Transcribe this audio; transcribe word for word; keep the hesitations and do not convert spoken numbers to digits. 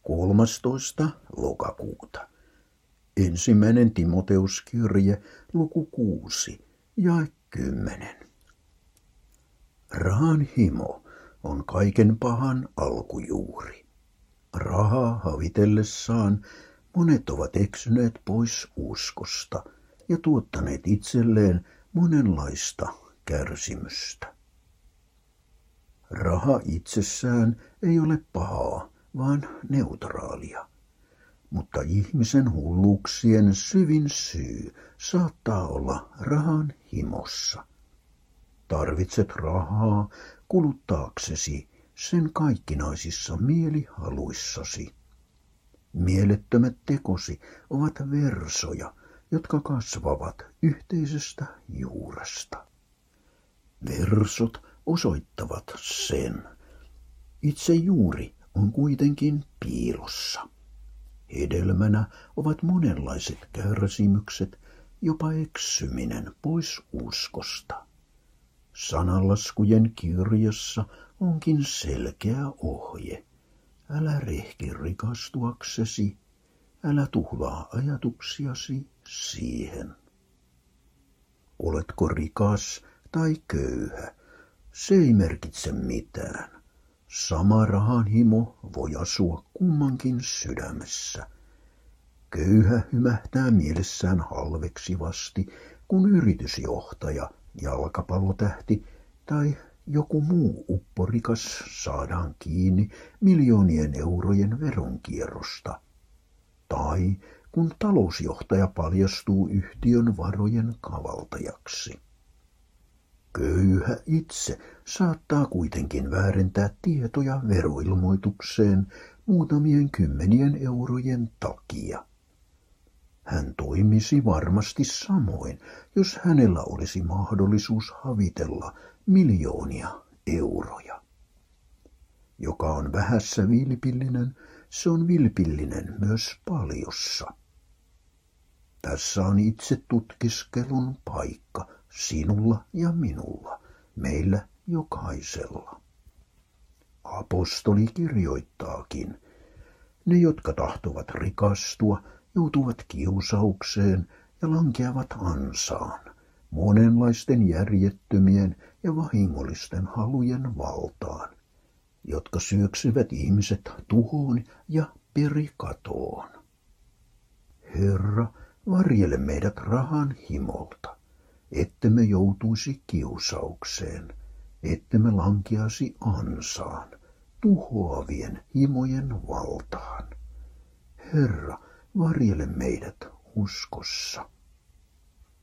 kolmastoista lokakuuta. Ensimmäinen Timoteuskirje, luku kuusi, jae kymmenen. Rahan himo on kaiken pahan alkujuuri. Rahaa havitellessaan monet ovat eksyneet pois uskosta ja tuottaneet itselleen monenlaista kärsimystä. Raha itsessään ei ole pahaa, vaan neutraalia. Mutta ihmisen hulluuksien syvin syy saattaa olla rahan himossa. Tarvitset rahaa kuluttaaksesi sen kaikkinaisissa mielihaluissasi. Mielettömät tekosi ovat versoja, jotka kasvavat yhteisestä juuresta. Versot osoittavat sen. Itse juuri on kuitenkin piilossa. Hedelmänä ovat monenlaiset kärsimykset, jopa eksyminen pois uskosta. Sananlaskujen kirjassa onkin selkeä ohje. Älä rehki rikastuaksesi, älä tuhlaa ajatuksiasi siihen. Oletko rikas tai köyhä, se ei merkitse mitään. Sama rahanhimo voi asua kummankin sydämessä. Köyhä hymähtää mielessään halveksivasti, kun yritysjohtaja, jalkapallotähti tai joku muu upporikas saadaan kiinni miljoonien eurojen veronkierrosta. Tai kun talousjohtaja paljastuu yhtiön varojen kavaltajaksi. Köyhä itse saattaa kuitenkin väärentää tietoja veroilmoitukseen muutamien kymmenien eurojen takia. Hän toimisi varmasti samoin, jos hänellä olisi mahdollisuus havitella miljoonia euroja. Joka on vähässä vilpillinen, se on vilpillinen myös paljossa. Tässä on itse tutkiskelun paikka sinulla ja minulla, meillä jokaisella. Apostoli kirjoittaakin, ne jotka tahtovat rikastua, joutuvat kiusaukseen ja lankeavat ansaan, monenlaisten järjettömien ja vahingollisten halujen valtaan, jotka syöksyvät ihmiset tuhoon ja perikatoon. Herra, varjele meidät rahan himolta, ettemme joutuisi kiusaukseen, ettemme lankeasi ansaan, tuhoavien himojen valtaan. Herra, varjele meidät uskossa.